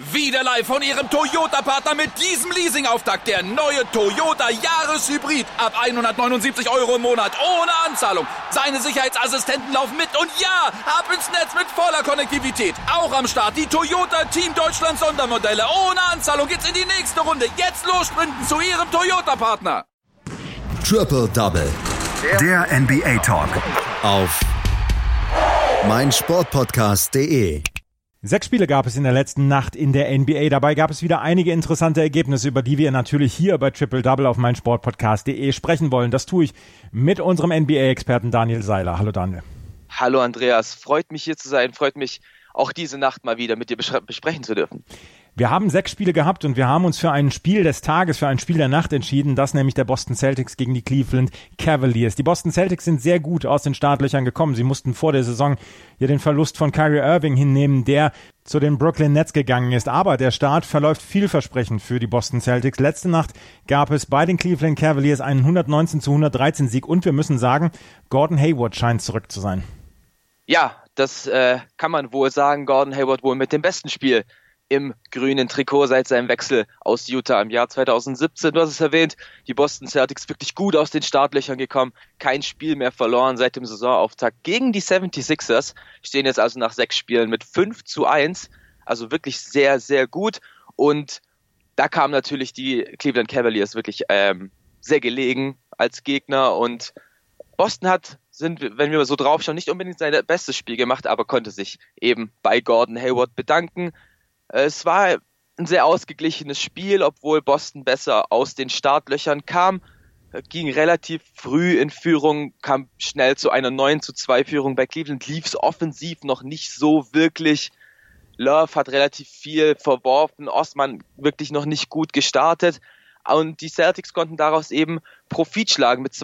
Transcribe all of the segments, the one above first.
Wieder live von Ihrem Toyota-Partner mit diesem Leasing-Auftakt. Der neue Toyota Jahreshybrid. Ab 179 € im Monat. Ohne Anzahlung. Seine Sicherheitsassistenten laufen mit. Und ja, ab ins Netz mit voller Konnektivität. Auch am Start die Toyota Team Deutschland Sondermodelle. Ohne Anzahlung geht's in die nächste Runde. Jetzt los sprinten zu Ihrem Toyota-Partner. Triple Double. Der NBA Talk. Auf meinsportpodcast.de. 6 Spiele gab es in der letzten Nacht in der NBA. Dabei gab es wieder einige interessante Ergebnisse, über die wir natürlich hier bei Triple Double auf meinsportpodcast.de sprechen wollen. Das tue ich mit unserem NBA-Experten Daniel Seiler. Hallo Daniel. Hallo Andreas, freut mich hier zu sein, freut mich auch diese Nacht mal wieder mit dir besprechen zu dürfen. Wir haben 6 Spiele gehabt und wir haben uns für ein Spiel des Tages, für ein Spiel der Nacht entschieden, das nämlich der Boston Celtics gegen die Cleveland Cavaliers. Die Boston Celtics sind sehr gut aus den Startlöchern gekommen. Sie mussten vor der Saison ja den Verlust von Kyrie Irving hinnehmen, der zu den Brooklyn Nets gegangen ist. Aber der Start verläuft vielversprechend für die Boston Celtics. Letzte Nacht gab es bei den Cleveland Cavaliers einen 119-113 Sieg und wir müssen sagen, Gordon Hayward scheint zurück zu sein. Ja, das kann man wohl sagen. Gordon Hayward wohl mit dem besten Spiel im grünen Trikot seit seinem Wechsel aus Utah im Jahr 2017. Du hast es erwähnt, die Boston Celtics wirklich gut aus den Startlöchern gekommen, kein Spiel mehr verloren seit dem Saisonauftakt gegen die 76ers, stehen jetzt also nach 6 Spielen mit 5-1, also wirklich sehr, sehr gut. Und da kamen natürlich die Cleveland Cavaliers wirklich sehr gelegen als Gegner und Boston wenn wir so drauf schauen, nicht unbedingt sein bestes Spiel gemacht, aber konnte sich eben bei Gordon Hayward bedanken. Es war ein sehr ausgeglichenes Spiel, obwohl Boston besser aus den Startlöchern kam, ging relativ früh in Führung, kam schnell zu einer 9-2 Führung. Bei Cleveland lief es offensiv noch nicht so wirklich. Love hat relativ viel verworfen, Osman wirklich noch nicht gut gestartet. Und die Celtics konnten daraus eben Profit schlagen. Mit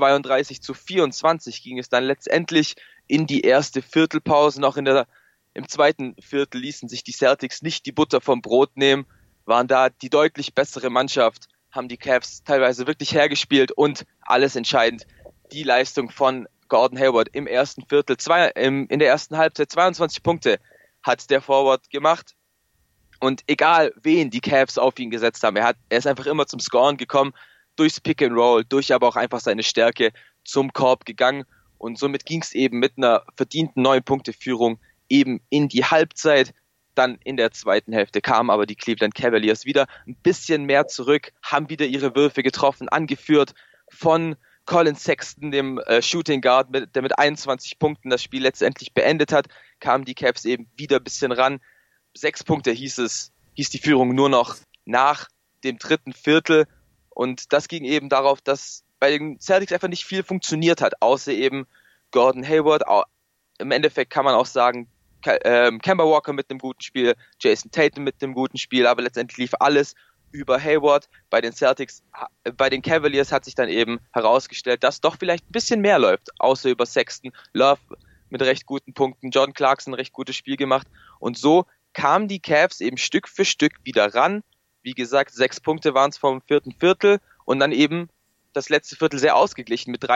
32-24 ging es dann letztendlich in die erste Viertelpause. Noch im zweiten Viertel ließen sich die Celtics nicht die Butter vom Brot nehmen, waren da die deutlich bessere Mannschaft, haben die Cavs teilweise wirklich hergespielt und alles entscheidend die Leistung von Gordon Hayward im ersten Viertel. In der ersten Halbzeit 22 Punkte hat der Forward gemacht. Und egal, wen die Cavs auf ihn gesetzt haben, er ist einfach immer zum Scoren gekommen, durchs Pick and Roll, durch aber auch einfach seine Stärke zum Korb gegangen. Und somit ging es eben mit einer verdienten 9-Punkte-Führung eben in die Halbzeit. Dann in der zweiten Hälfte kamen aber die Cleveland Cavaliers wieder ein bisschen mehr zurück, haben wieder ihre Würfe getroffen, angeführt von Colin Sexton, dem Shooting Guard, der mit 21 Punkten das Spiel letztendlich beendet hat, kamen die Cavs eben wieder ein bisschen ran. 6 Punkte hieß die Führung nur noch nach dem dritten Viertel und das ging eben darauf, dass bei den Celtics einfach nicht viel funktioniert hat, außer eben Gordon Hayward. Im Endeffekt kann man auch sagen, Kemba Walker mit einem guten Spiel, Jason Tatum mit einem guten Spiel, aber letztendlich lief alles über Hayward. Bei den Cavaliers hat sich dann eben herausgestellt, dass doch vielleicht ein bisschen mehr läuft, außer über Sexton. Love mit recht guten Punkten, John Clarkson recht gutes Spiel gemacht und so kamen die Cavs eben Stück für Stück wieder ran. Wie gesagt, 6 Punkte waren es vom vierten Viertel und dann eben das letzte Viertel sehr ausgeglichen mit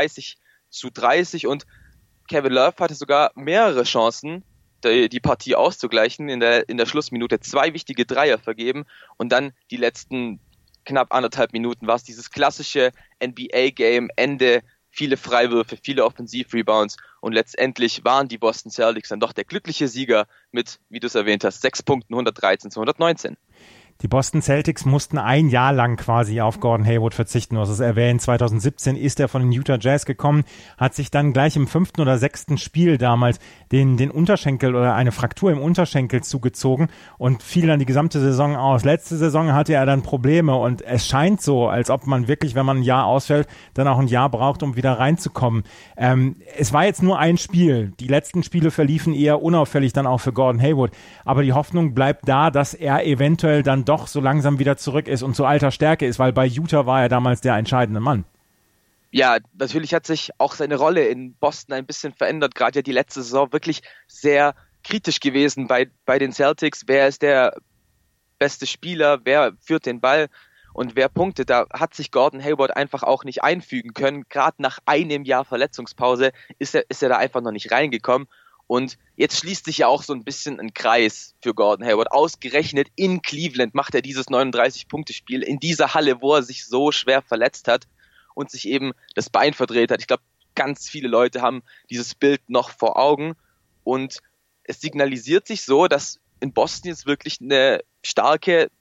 30-30 und Kevin Love hatte sogar mehrere Chancen, die Partie auszugleichen. In der Schlussminute 2 wichtige Dreier vergeben und dann die letzten knapp 1,5 Minuten war es dieses klassische NBA-Game, Ende, viele Freiwürfe, viele Offensiv-Rebounds und letztendlich waren die Boston Celtics dann doch der glückliche Sieger mit, wie du es erwähnt hast, 6 Punkten, 113-119. Die Boston Celtics mussten ein Jahr lang quasi auf Gordon Hayward verzichten. Du hast es erwähnt, 2017 ist er von den Utah Jazz gekommen, hat sich dann gleich im 5. oder 6. Spiel damals den Unterschenkel oder eine Fraktur im Unterschenkel zugezogen und fiel dann die gesamte Saison aus. Letzte Saison hatte er dann Probleme und es scheint so, als ob man wirklich, wenn man ein Jahr ausfällt, dann auch ein Jahr braucht, um wieder reinzukommen. Es war jetzt nur ein Spiel. Die letzten Spiele verliefen eher unauffällig dann auch für Gordon Hayward. Aber die Hoffnung bleibt da, dass er eventuell dann doch so langsam wieder zurück ist und zu alter Stärke ist, weil bei Utah war er damals der entscheidende Mann. Ja, natürlich hat sich auch seine Rolle in Boston ein bisschen verändert, gerade ja die letzte Saison wirklich sehr kritisch gewesen bei den Celtics. Wer ist der beste Spieler, wer führt den Ball und wer punktet? Da hat sich Gordon Hayward einfach auch nicht einfügen können. Gerade nach einem Jahr Verletzungspause ist er da einfach noch nicht reingekommen Und jetzt schließt sich ja auch so ein bisschen ein Kreis für Gordon Hayward. Ausgerechnet in Cleveland macht er dieses 39-Punkte-Spiel in dieser Halle, wo er sich so schwer verletzt hat und sich eben das Bein verdreht hat. Ich glaube, ganz viele Leute haben dieses Bild noch vor Augen. Und es signalisiert sich so, dass in Boston jetzt wirklich eine starke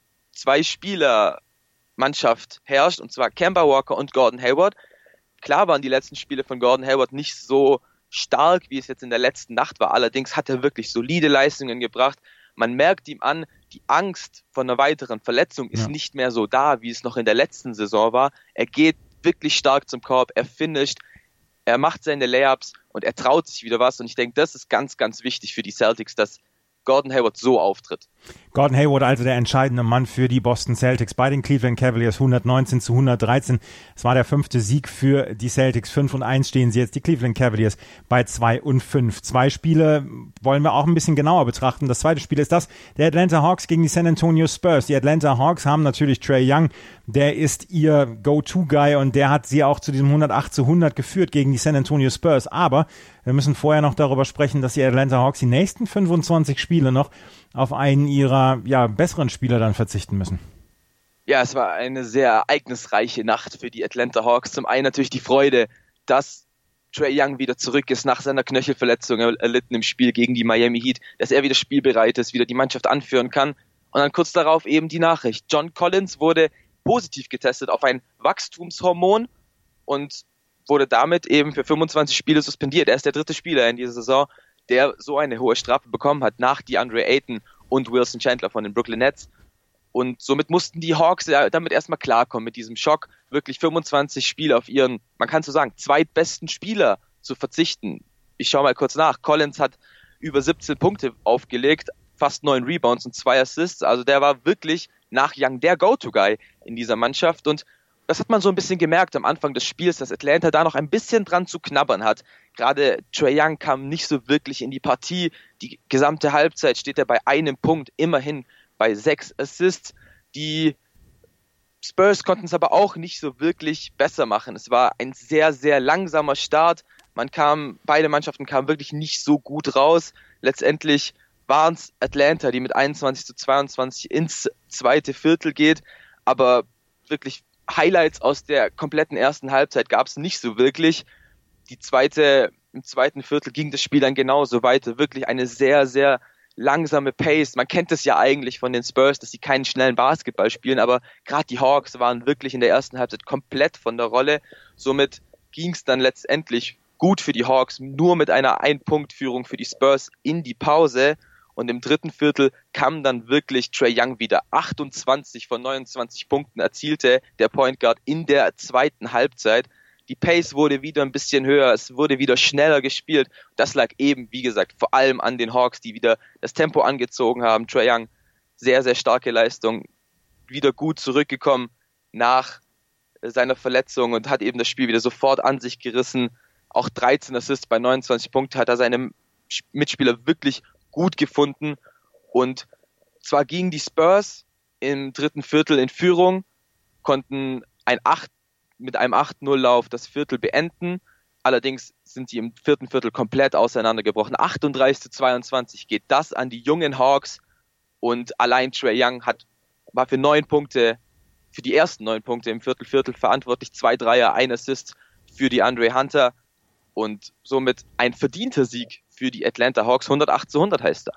Zwei-Spieler-Mannschaft herrscht, und zwar Kemba Walker und Gordon Hayward. Klar waren die letzten Spiele von Gordon Hayward nicht so stark, wie es jetzt in der letzten Nacht war. Allerdings hat er wirklich solide Leistungen gebracht. Man merkt ihm an, die Angst vor einer weiteren Verletzung ist nicht mehr so da, wie es noch in der letzten Saison war. Er geht wirklich stark zum Korb, er finisht, er macht seine Layups und er traut sich wieder was. Und ich denke, das ist ganz, ganz wichtig für die Celtics, dass Gordon Hayward so auftritt. Gordon Hayward also der entscheidende Mann für die Boston Celtics bei den Cleveland Cavaliers 119-113. Es war der 5. Sieg für die Celtics. 5-1 stehen sie jetzt, die Cleveland Cavaliers bei 2-5. 2 Spiele wollen wir auch ein bisschen genauer betrachten. Das zweite Spiel ist das der Atlanta Hawks gegen die San Antonio Spurs. Die Atlanta Hawks haben natürlich Trae Young, der ist ihr Go-To-Guy und der hat sie auch zu diesem 108-100 geführt gegen die San Antonio Spurs. Aber wir müssen vorher noch darüber sprechen, dass die Atlanta Hawks die nächsten 25 Spiele noch auf einen ihrer besseren Spieler dann verzichten müssen. Ja, es war eine sehr ereignisreiche Nacht für die Atlanta Hawks. Zum einen natürlich die Freude, dass Trae Young wieder zurück ist nach seiner Knöchelverletzung erlitten im Spiel gegen die Miami Heat, dass er wieder spielbereit ist, wieder die Mannschaft anführen kann. Und dann kurz darauf eben die Nachricht. John Collins wurde positiv getestet auf ein Wachstumshormon und wurde damit eben für 25 Spiele suspendiert. Er ist der 3. Spieler in dieser Saison, der so eine hohe Strafe bekommen hat, nach DeAndre Ayton und Wilson Chandler von den Brooklyn Nets. Und somit mussten die Hawks ja damit erstmal klarkommen, mit diesem Schock, wirklich 25 Spiele auf ihren, man kann so sagen, zweitbesten Spieler zu verzichten. Ich schaue mal kurz nach. Collins hat über 17 Punkte aufgelegt, fast 9 Rebounds und 2 Assists. Also der war wirklich nach Young der Go-To-Guy in dieser Mannschaft. Und das hat man so ein bisschen gemerkt am Anfang des Spiels, dass Atlanta da noch ein bisschen dran zu knabbern hat. Gerade Trae Young kam nicht so wirklich in die Partie. Die gesamte Halbzeit steht er bei einem Punkt, immerhin bei 6 Assists. Die Spurs konnten es aber auch nicht so wirklich besser machen. Es war ein sehr, sehr langsamer Start. Beide Mannschaften kamen wirklich nicht so gut raus. Letztendlich waren es Atlanta, die mit 21-22 ins zweite Viertel geht. Aber wirklich Highlights aus der kompletten ersten Halbzeit gab es nicht so wirklich. Im zweiten Viertel ging das Spiel dann genauso weiter. Wirklich eine sehr, sehr langsame Pace. Man kennt es ja eigentlich von den Spurs, dass sie keinen schnellen Basketball spielen, aber gerade die Hawks waren wirklich in der ersten Halbzeit komplett von der Rolle. Somit ging es dann letztendlich gut für die Hawks, nur mit einer Ein-Punkt-Führung für die Spurs in die Pause. Und im dritten Viertel kam dann wirklich Trae Young wieder. 28 von 29 Punkten erzielte der Point Guard in der zweiten Halbzeit. Die Pace wurde wieder ein bisschen höher, es wurde wieder schneller gespielt. Das lag eben, wie gesagt, vor allem an den Hawks, die wieder das Tempo angezogen haben. Trae Young, sehr, sehr starke Leistung, wieder gut zurückgekommen nach seiner Verletzung und hat eben das Spiel wieder sofort an sich gerissen. Auch 13 Assists bei 29 Punkten hat er seine Mitspieler wirklich gut gefunden. Und zwar gingen die Spurs im dritten Viertel in Führung, konnten mit einem 8-0-Lauf das Viertel beenden. Allerdings sind sie im vierten Viertel komplett auseinandergebrochen. 38-22 geht das an die jungen Hawks. Und allein Trae Young war für die ersten 9 Punkte im Viertel verantwortlich. 2 Dreier, 1 Assist für die DeAndre Hunter. Und somit ein verdienter Sieg für die Atlanta Hawks. 108-100 heißt er.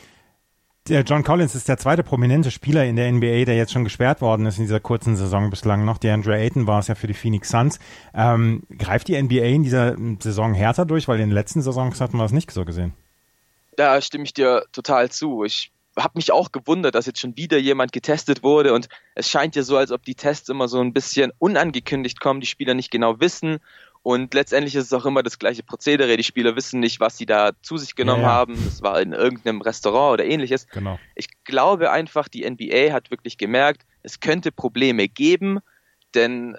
Der John Collins ist der zweite prominente Spieler in der NBA, der jetzt schon gesperrt worden ist in dieser kurzen Saison bislang noch. DeAndre Ayton war es ja für die Phoenix Suns. Greift die NBA in dieser Saison härter durch? Weil in den letzten Saisons hatten wir es nicht so gesehen. Da stimme ich dir total zu. Ich habe mich auch gewundert, dass jetzt schon wieder jemand getestet wurde. Und es scheint ja so, als ob die Tests immer so ein bisschen unangekündigt kommen, die Spieler nicht genau wissen. Und letztendlich ist es auch immer das gleiche Prozedere. Die Spieler wissen nicht, was sie da zu sich genommen haben. Das war in irgendeinem Restaurant oder ähnliches. Genau. Ich glaube einfach, die NBA hat wirklich gemerkt, es könnte Probleme geben, denn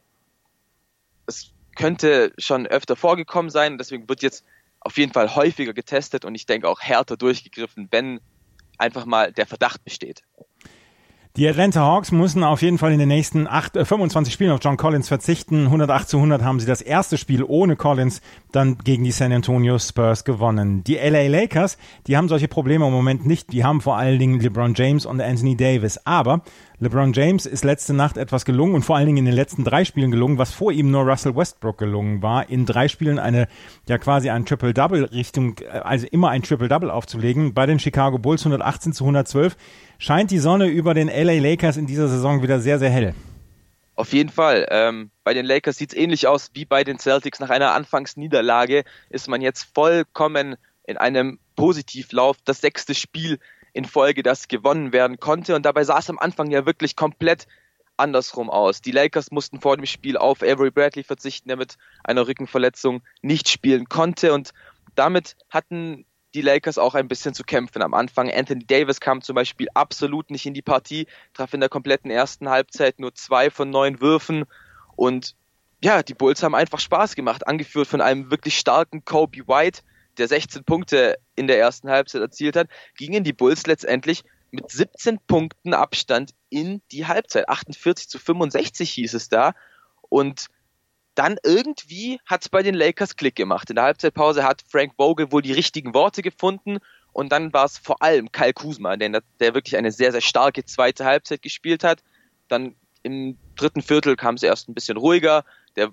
es könnte schon öfter vorgekommen sein. Deswegen wird jetzt auf jeden Fall häufiger getestet und ich denke auch härter durchgegriffen, wenn einfach mal der Verdacht besteht. Die Atlanta Hawks müssen auf jeden Fall in den nächsten 25 Spielen auf John Collins verzichten. 108-100 haben sie das erste Spiel ohne Collins dann gegen die San Antonio Spurs gewonnen. Die LA Lakers, die haben solche Probleme im Moment nicht. Die haben vor allen Dingen LeBron James und Anthony Davis. Aber LeBron James ist letzte Nacht etwas gelungen und vor allen Dingen in den letzten 3 Spielen gelungen, was vor ihm nur Russell Westbrook gelungen war. In 3 Spielen quasi ein Triple-Double also immer ein Triple-Double aufzulegen. Bei den Chicago Bulls 118-112 scheint die Sonne über den LA Lakers in dieser Saison wieder sehr, sehr hell. Auf jeden Fall. Bei den Lakers sieht es ähnlich aus wie bei den Celtics. Nach einer Anfangsniederlage ist man jetzt vollkommen in einem Positivlauf. Das 6. Spiel in Folge, das gewonnen werden konnte. Und dabei sah es am Anfang ja wirklich komplett andersrum aus. Die Lakers mussten vor dem Spiel auf Avery Bradley verzichten, der mit einer Rückenverletzung nicht spielen konnte. Und damit hatten die Lakers auch ein bisschen zu kämpfen am Anfang. Anthony Davis kam zum Beispiel absolut nicht in die Partie, traf in der kompletten ersten Halbzeit nur 2 von 9 Würfen. Und ja, die Bulls haben einfach Spaß gemacht, angeführt von einem wirklich starken Kobe White, der 16 Punkte in der ersten Halbzeit erzielt hat, gingen die Bulls letztendlich mit 17 Punkten Abstand in die Halbzeit. 48-65 hieß es da. Und dann irgendwie hat es bei den Lakers Klick gemacht. In der Halbzeitpause hat Frank Vogel wohl die richtigen Worte gefunden und dann war es vor allem Kyle Kuzma, der wirklich eine sehr, sehr starke zweite Halbzeit gespielt hat. Dann im 3. Viertel kam es erst ein bisschen ruhiger. Der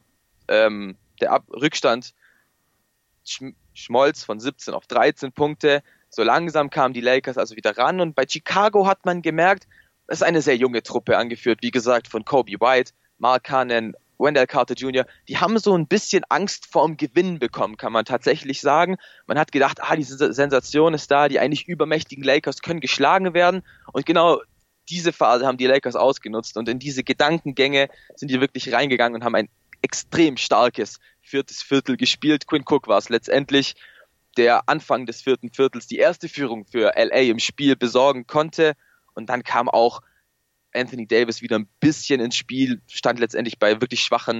Rückstand schmolz von 17 auf 13 Punkte. So langsam kamen die Lakers also wieder ran und bei Chicago hat man gemerkt, es ist eine sehr junge Truppe angeführt, wie gesagt, von Kobe White, Mark Cannon, Wendell Carter Jr., die haben so ein bisschen Angst vorm Gewinn bekommen, kann man tatsächlich sagen. Man hat gedacht, diese Sensation ist da, die eigentlich übermächtigen Lakers können geschlagen werden und genau diese Phase haben die Lakers ausgenutzt und in diese Gedankengänge sind die wirklich reingegangen und haben ein extrem starkes 4. Viertel gespielt. Quinn Cook war es letztendlich, der Anfang des 4. Viertels die erste Führung für LA im Spiel besorgen konnte und dann kam auch Anthony Davis wieder ein bisschen ins Spiel, stand letztendlich bei wirklich schwachen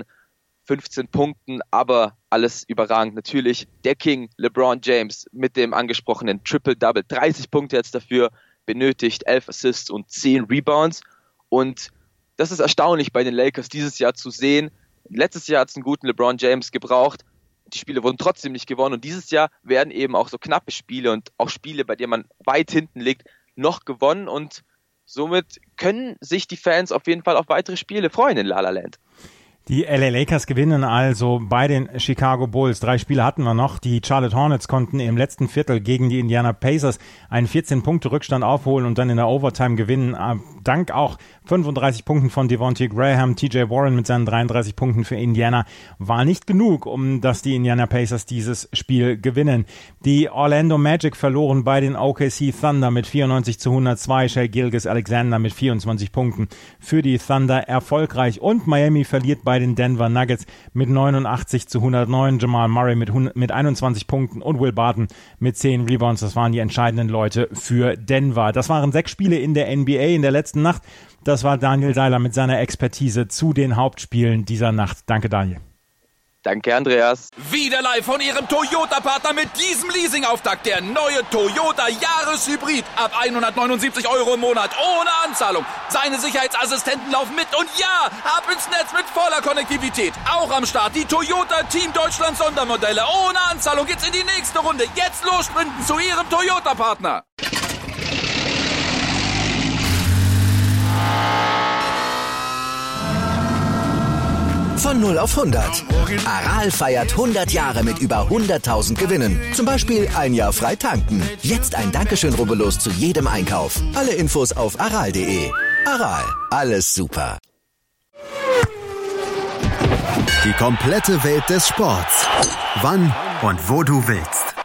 15 Punkten, aber alles überragend natürlich. Der King, LeBron James, mit dem angesprochenen Triple-Double, 30 Punkte jetzt dafür benötigt, 11 Assists und 10 Rebounds. Und das ist erstaunlich bei den Lakers dieses Jahr zu sehen. Letztes Jahr hat es einen guten LeBron James gebraucht. Die Spiele wurden trotzdem nicht gewonnen. Und dieses Jahr werden eben auch so knappe Spiele und auch Spiele, bei denen man weit hinten liegt, noch gewonnen. Und somit können sich die Fans auf jeden Fall auf weitere Spiele freuen in La La Land. Die LA Lakers gewinnen also bei den Chicago Bulls. 3 Spiele hatten wir noch. Die Charlotte Hornets konnten im letzten Viertel gegen die Indiana Pacers einen 14-Punkte-Rückstand aufholen und dann in der Overtime gewinnen. Dank auch 35 Punkten von Devontae Graham. TJ Warren mit seinen 33 Punkten für Indiana war nicht genug, um dass die Indiana Pacers dieses Spiel gewinnen. Die Orlando Magic verloren bei den OKC Thunder mit 94-102. Shai Gilgeous-Alexander mit 24 Punkten für die Thunder erfolgreich. Und Miami verliert bei den Denver Nuggets mit 89-109. Jamal Murray mit 21 Punkten und Will Barton mit 10 Rebounds. Das waren die entscheidenden Leute für Denver. Das waren 6 Spiele in der NBA in der letzten Nacht. Das war Daniel Seiler mit seiner Expertise zu den Hauptspielen dieser Nacht. Danke, Daniel. Danke, Andreas. Wieder live von Ihrem Toyota-Partner mit diesem Leasing-Auftakt. Der neue Toyota Jahreshybrid. Ab 179 € im Monat. Ohne Anzahlung. Seine Sicherheitsassistenten laufen mit. Und ja, ab ins Netz mit voller Konnektivität. Auch am Start die Toyota Team Deutschland Sondermodelle. Ohne Anzahlung geht's in die nächste Runde. Jetzt los sprinten zu Ihrem Toyota-Partner. Von 0 auf 100. Aral feiert 100 Jahre mit über 100.000 Gewinnen. Zum Beispiel ein Jahr frei tanken. Jetzt ein Dankeschön, rubbellos zu jedem Einkauf. Alle Infos auf aral.de. Aral, alles super. Die komplette Welt des Sports. Wann und wo du willst.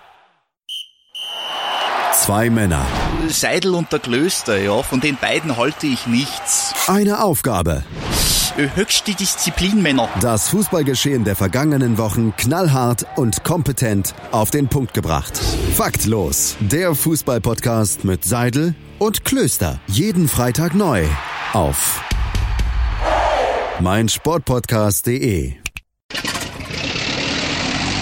2 Männer. Seidel und der Klöster, ja, von den beiden halte ich nichts. Eine Aufgabe. Höchste Disziplin, Männer. Das Fußballgeschehen der vergangenen Wochen knallhart und kompetent auf den Punkt gebracht. Faktlos. Der Fußball-Podcast mit Seidel und Klöster. Jeden Freitag neu auf meinsportpodcast.de.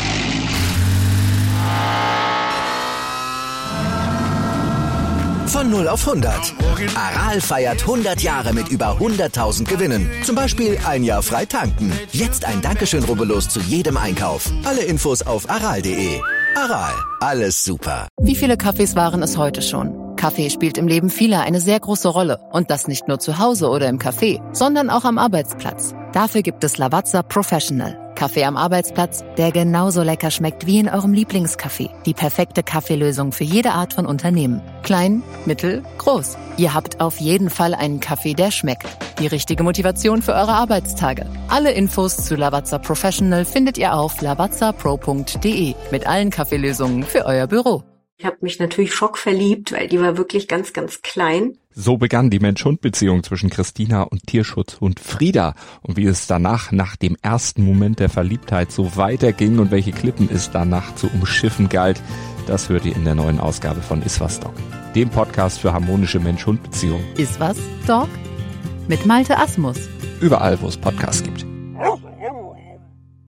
Von 0 auf 100. Aral feiert 100 Jahre mit über 100.000 Gewinnen. Zum Beispiel ein Jahr frei tanken. Jetzt ein Dankeschön, rubbellos zu jedem Einkauf. Alle Infos auf aral.de. Aral, alles super. Wie viele Kaffees waren es heute schon? Kaffee spielt im Leben vieler eine sehr große Rolle. Und das nicht nur zu Hause oder im Café, sondern auch am Arbeitsplatz. Dafür gibt es Lavazza Professional. Kaffee am Arbeitsplatz, der genauso lecker schmeckt wie in eurem Lieblingscafé. Die perfekte Kaffeelösung für jede Art von Unternehmen. Klein, mittel, groß. Ihr habt auf jeden Fall einen Kaffee, der schmeckt. Die richtige Motivation für eure Arbeitstage. Alle Infos zu Lavazza Professional findet ihr auf lavazzapro.de mit allen Kaffeelösungen für euer Büro. Ich habe mich natürlich schockverliebt, weil die war wirklich ganz, ganz klein. So begann die Mensch-Hund-Beziehung zwischen Christina und Tierschutzhund Frieda. Und wie es danach, nach dem ersten Moment der Verliebtheit, so weiterging und welche Klippen es danach zu umschiffen galt, das hört ihr in der neuen Ausgabe von Iswas Dog, dem Podcast für harmonische Mensch-Hund-Beziehungen. Iswas Dog? Mit Malte Asmus. Überall, wo es Podcasts gibt.